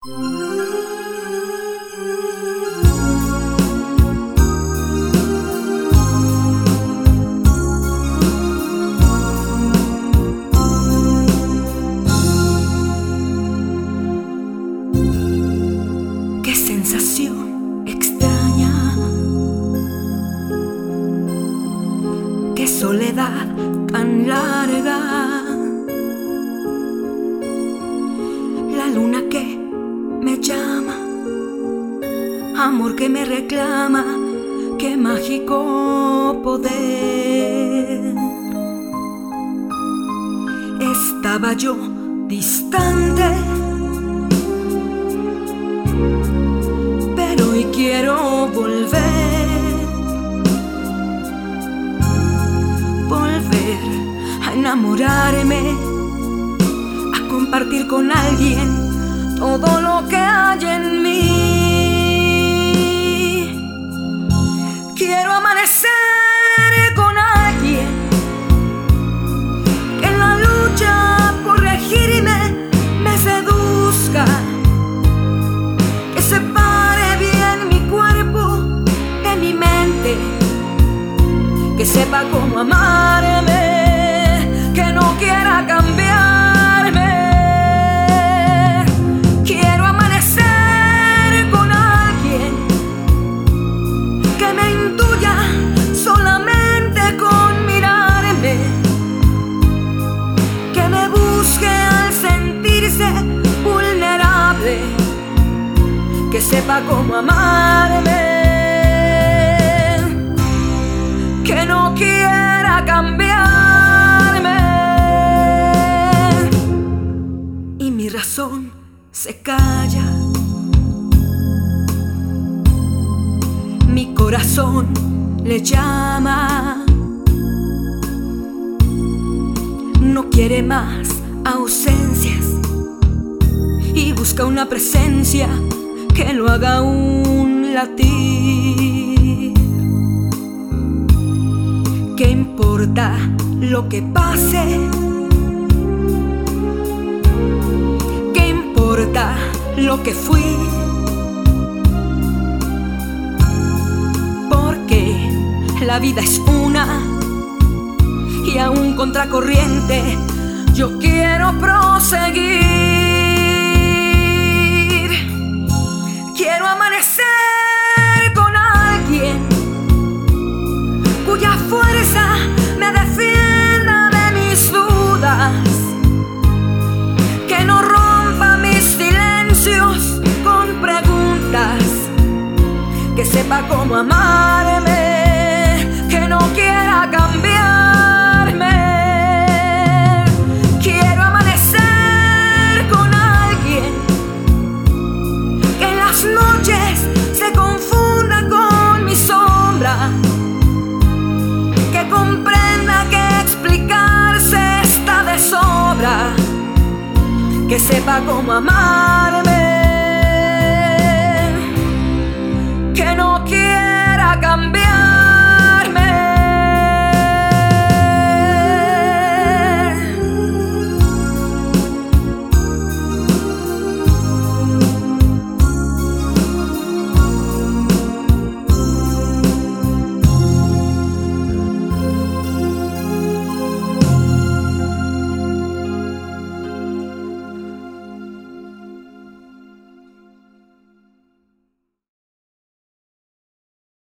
Qué sensación extraña, qué soledad tan larga. La luna que me llama, amor que me reclama, qué mágico poder. Estaba yo distante, pero hoy quiero volver a enamorarme, a compartir con alguien todo lo que hay en mí. Quiero amanecer con alguien que en la lucha por regirme me seduzca, que separe bien mi cuerpo de mi mente, que sepa cómo amarme, que no quiera cambiarme. Quiero amanecer con alguien que me intuya solamente con mirarme, que me busque al sentirse vulnerable, que sepa cómo amarme, que no quiera cambiarme. Y mi razón se calla, mi corazón le llama, no quiere más ausencias y busca una presencia que lo haga un latir. ¿Qué importa lo que pase? ¿Qué importa lo que fui? Porque la vida es una y aún contracorriente yo quiero proseguir. Quiero amanecer con alguien cuya fuerza me defienda de mis dudas, que no rompa mis silencios con preguntas, que sepa cómo amarme, que no quiera cambiarme. Quiero amanecer con alguien que en las noches se confunda con mi sombra, que comprenda que explicarse está de sobra, que sepa cómo amarme, que no quiera cambiar.